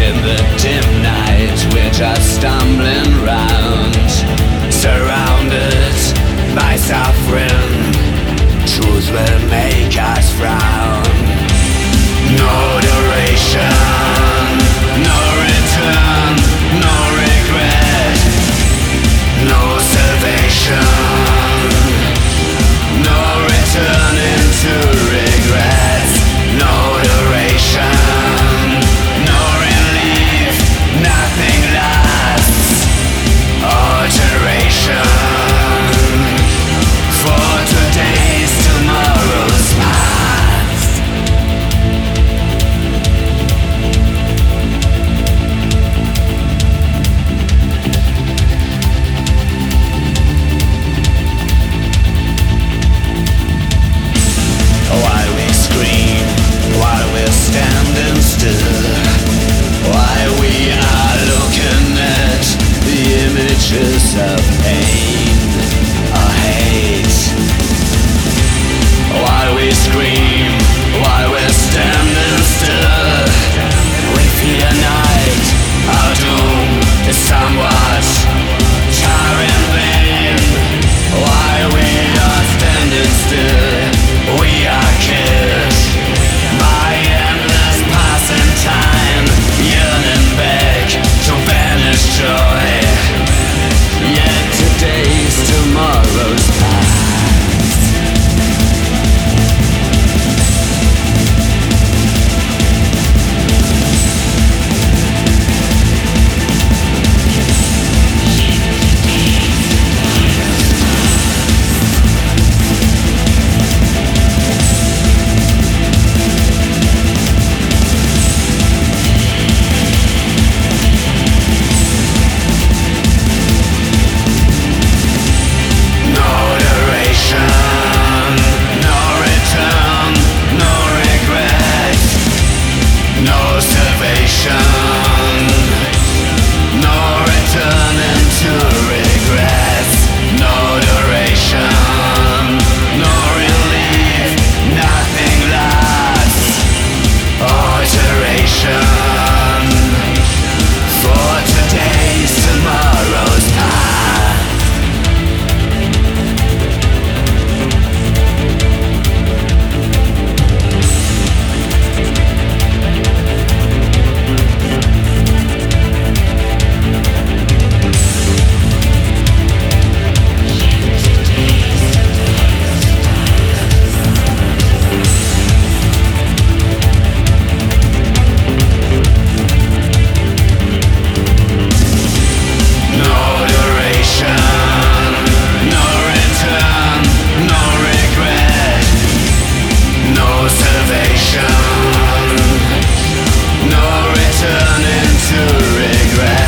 In the dim night we're just stumbling round, surrounded by suffering. Truth will make us frown. No duration, no return, no regret, no salvation, no returning to regrets. No duration, no relief, nothing lasts. Alteration for today's, tomorrow's past. While we scream, while we're standing still, while we are looking at the images of pain or hate. While we scream, while we're standing still, we fear night. Our doom is somewhat tiring vain. While we are standing still, we are killed by endless passing time, yearning back to vanished joy. Yet today's, tomorrow's past. No returning to regret.